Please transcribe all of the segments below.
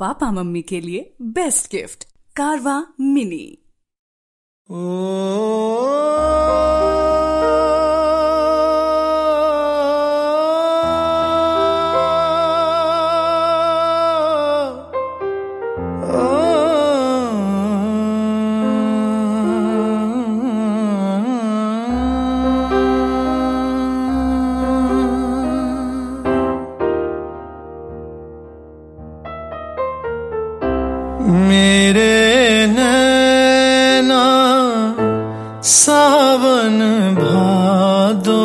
Papa mummy के लिए best gift कारवा मिनी। मेरे नैना सावन भादो,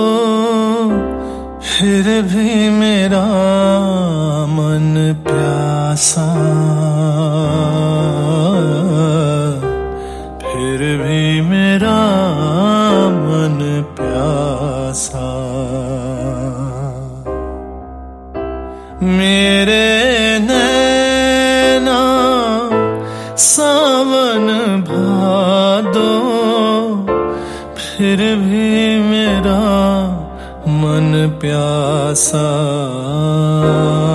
फिर भी मेरा मन प्यासा, फिर भी मेरा मन प्यासा। मेरे नैना सावन भादो, फिर भी मेरा मन प्यासा।